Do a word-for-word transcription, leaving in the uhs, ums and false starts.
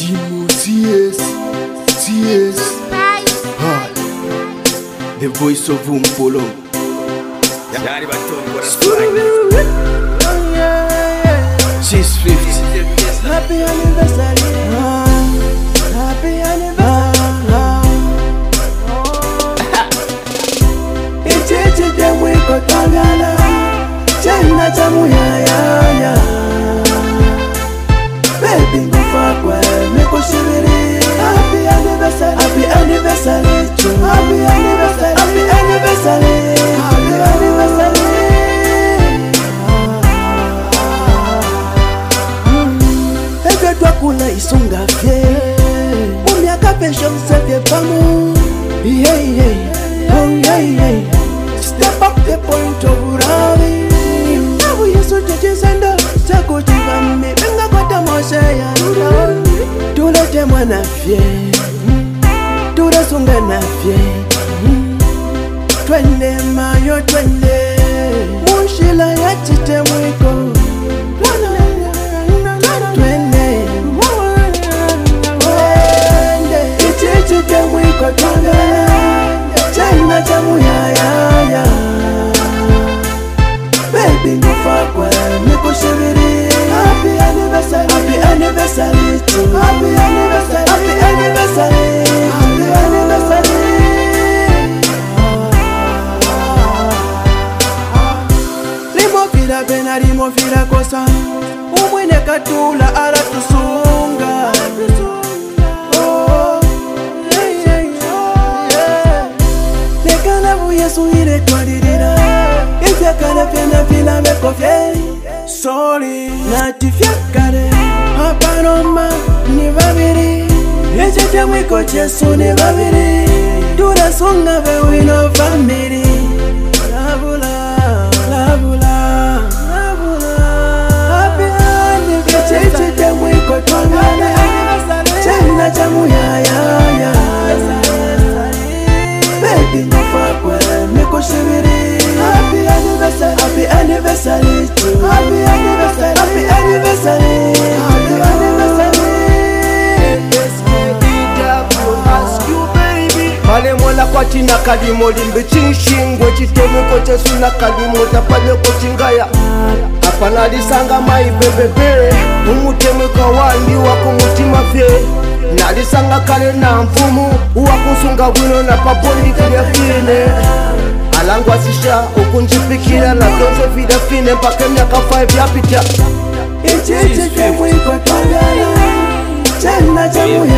Timo T S, T S, Hard, the voice of Umpolo. six fifty. Happy anniversary, happy anniversary. Ichichi demwe kotangala, chena chamu ya ya ya. Baby ngufa kwe meko shibiri. Happy anniversary, happy anniversary, happy anniversary, happy anniversary, happy anniversary. Kuna isunga fye Umiaka pesho msevye pamu Yeah, yeah, oh yeah, yeah. Step up the point of Uravi Nabu yesu chechisenda Chako chivami Benga kota moshe ya Tulete mwana fye Ture sunga na fye Twende mayo twende Munshila ya chite mwiko China chamu ya ya ya. Baby ngufa kwe meko shibiri. Happy anniversary, happy anniversary to happy anniversary, happy anniversary, happy anniversary. Limo fila bena limo fila kosa. Umwene katula ala tusunga. Yesu ile kwa didira Ifya kare fena fila meko fye Sorry Nati fya kare Hapa noma ni vaviri Echete mwiko chesu ni vaviri Dura sunga ve wino family Labula Labula Labula Happy anniversary Echete mwiko twangane Chena chamu ya ya ya Baby ngufa kwe meko shibiri. Happy anniversary, happy anniversary to happy anniversary, happy anniversary, happy anniversary. Let's get it up, you ask you baby. Pale mola kwa tina kalimo limbe chinshingwe chitemeko chesu na kalimo tapale kwa chingaya. Hapa nalisanga mai bebebe umutemeko wandi wako mutima fye. Nalisanga kale na mfumu uwakusunga wino na pabondi kaya fine. Alangwa sisha ukunjipikira na donze vida fine mpaka miaka five ya pita. Ichichi kemwe kwa twangala Chena chamu